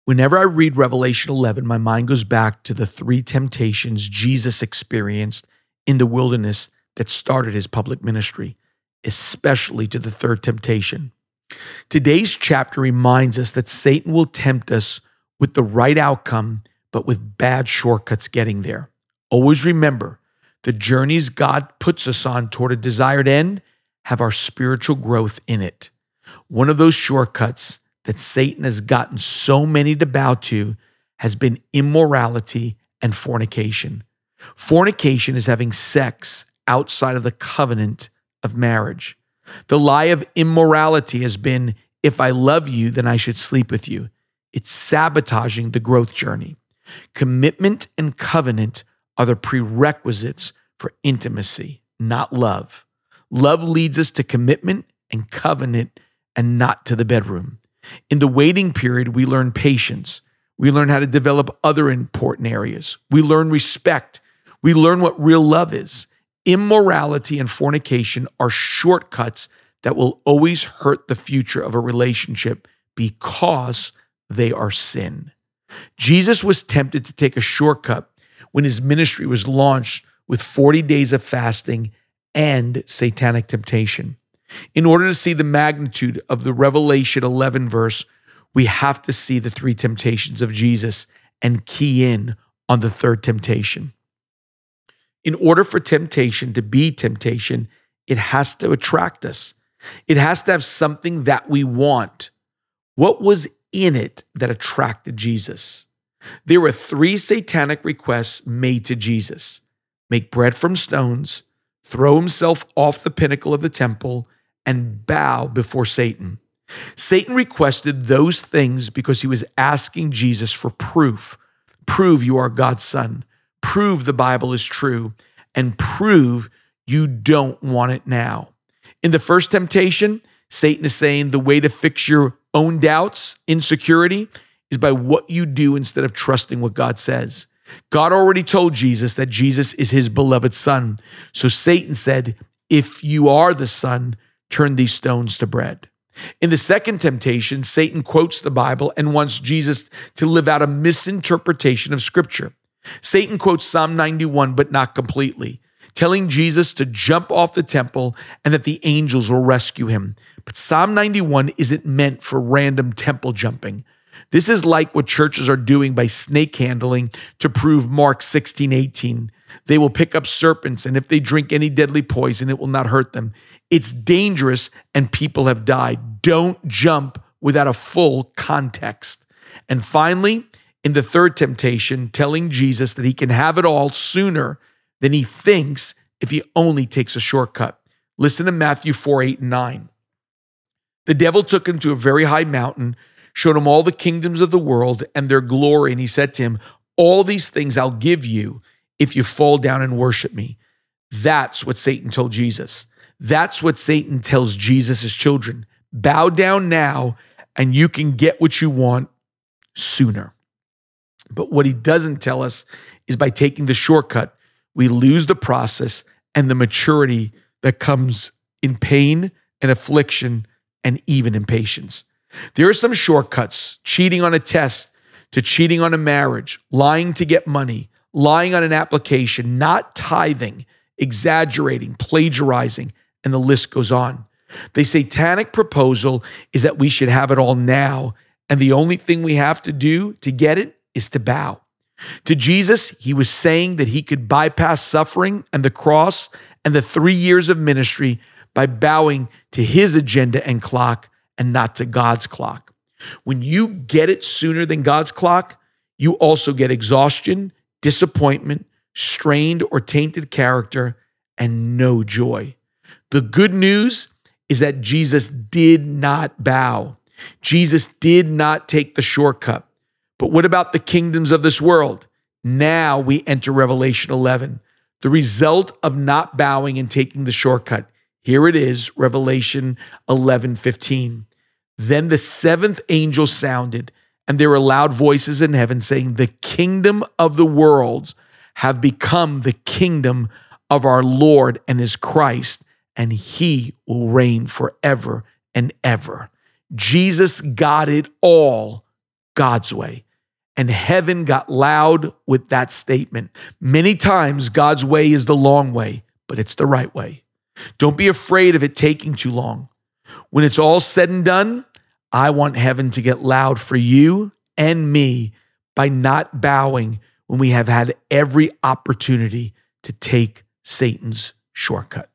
Whenever I read Revelation 11, my mind goes back to the three temptations Jesus experienced in the wilderness that started his public ministry, especially to the third temptation. Today's chapter reminds us that Satan will tempt us with the right outcome, but with bad shortcuts getting there. Always remember, the journeys God puts us on toward a desired end have our spiritual growth in it. One of those shortcuts that Satan has gotten so many to bow to has been immorality and fornication. Fornication is having sex outside of the covenant of marriage. The lie of immorality has been, if I love you, then I should sleep with you. It's sabotaging the growth journey. Commitment and covenant are the prerequisites for intimacy, not love. Love leads us to commitment and covenant and not to the bedroom. In the waiting period, we learn patience. We learn how to develop other important areas. We learn respect. We learn what real love is. Immorality and fornication are shortcuts that will always hurt the future of a relationship because they are sin. Jesus was tempted to take a shortcut when his ministry was launched with 40 days of fasting and satanic temptation. In order to see the magnitude of the Revelation 11 verse, we have to see the three temptations of Jesus and key in on the third temptation. In order for temptation to be temptation, it has to attract us. It has to have something that we want. What was in it that attracted Jesus? There were three satanic requests made to Jesus: make bread from stones, throw himself off the pinnacle of the temple, and bow before Satan. Satan requested those things because he was asking Jesus for proof. Prove you are God's son. Prove the Bible is true, and prove you don't want it now. In the first temptation, Satan is saying the way to fix your own doubts, insecurity, is by what you do instead of trusting what God says. God already told Jesus that Jesus is his beloved son. So Satan said, if you are the son, turn these stones to bread. In the second temptation, Satan quotes the Bible and wants Jesus to live out a misinterpretation of Scripture. Satan quotes Psalm 91, but not completely, telling Jesus to jump off the temple and that the angels will rescue him. But Psalm 91 isn't meant for random temple jumping. This is like what churches are doing by snake handling to prove Mark 16:18. They will pick up serpents, and if they drink any deadly poison, it will not hurt them. It's dangerous, and people have died. Don't jump without a full context. And finally, in the third temptation, telling Jesus that he can have it all sooner than he thinks if he only takes a shortcut. Listen to Matthew 4:8-9. The devil took him to a very high mountain, showed him all the kingdoms of the world and their glory, and he said to him, all these things I'll give you if you fall down and worship me. That's what Satan told Jesus. That's what Satan tells Jesus' children. Bow down now, and you can get what you want sooner. But what he doesn't tell us is by taking the shortcut, we lose the process and the maturity that comes in pain and affliction and even in patience. There are some shortcuts: cheating on a test to cheating on a marriage, lying to get money, lying on an application, not tithing, exaggerating, plagiarizing, and the list goes on. The satanic proposal is that we should have it all now, and the only thing we have to do to get it is to bow. To Jesus, he was saying that he could bypass suffering and the cross and the 3 years of ministry by bowing to his agenda and clock and not to God's clock. When you get it sooner than God's clock, you also get exhaustion, disappointment, strained or tainted character, and no joy. The good news is that Jesus did not bow. Jesus did not take the shortcut. But what about the kingdoms of this world? Now we enter Revelation 11, the result of not bowing and taking the shortcut. Here it is, Revelation 11:15. Then the seventh angel sounded, and there were loud voices in heaven saying, the kingdom of the world have become the kingdom of our Lord and his Christ, and he will reign forever and ever. Jesus got it all. God's way. And heaven got loud with that statement. Many times, God's way is the long way, but it's the right way. Don't be afraid of it taking too long. When it's all said and done, I want heaven to get loud for you and me by not bowing when we have had every opportunity to take Satan's shortcut.